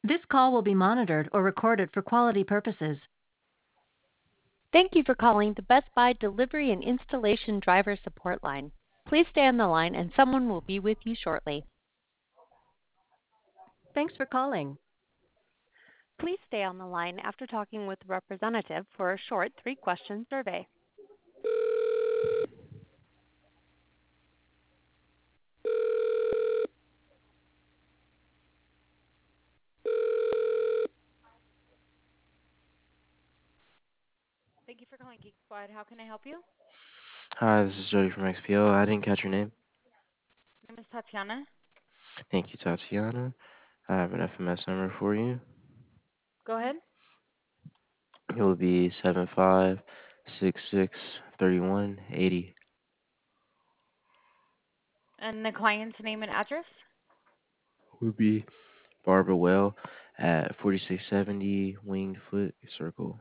This call will be monitored or recorded for quality purposes. Thank you for calling the Best Buy Delivery and Installation Driver Support Line. Please stay on the line and someone will be with you shortly. Thanks for calling. Please stay on the line after talking with the representative for a short 3-question survey. Thank you for calling Geek Squad. How can I help you? Hi, this is Jody from XPO. I didn't catch your name. My name is Tatiana. Thank you, Tatiana. I have an FMS number for you. Go ahead. It will be 75663180. And the client's name and address? Would be Barbara Well at 4670 Winged Foot Circle.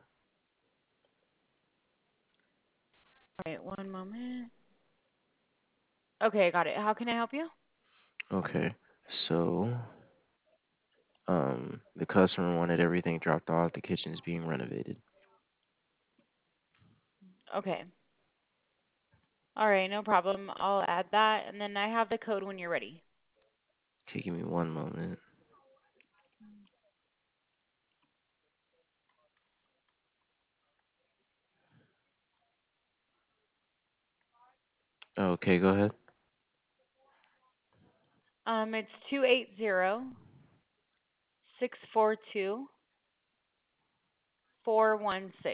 All right, one moment. Okay, got it. How can I help you? Okay, so the customer wanted everything dropped off. The kitchen is being renovated. Okay. All right, no problem. I'll add that. And then I have the code when you're ready. Okay, give me one moment. Okay, go ahead. It's 280-642-416.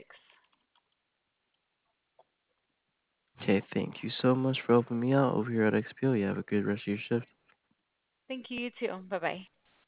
Okay, thank you so much for helping me out over here at XPO. You have a good rest of your shift. Thank you, you too. Bye-bye.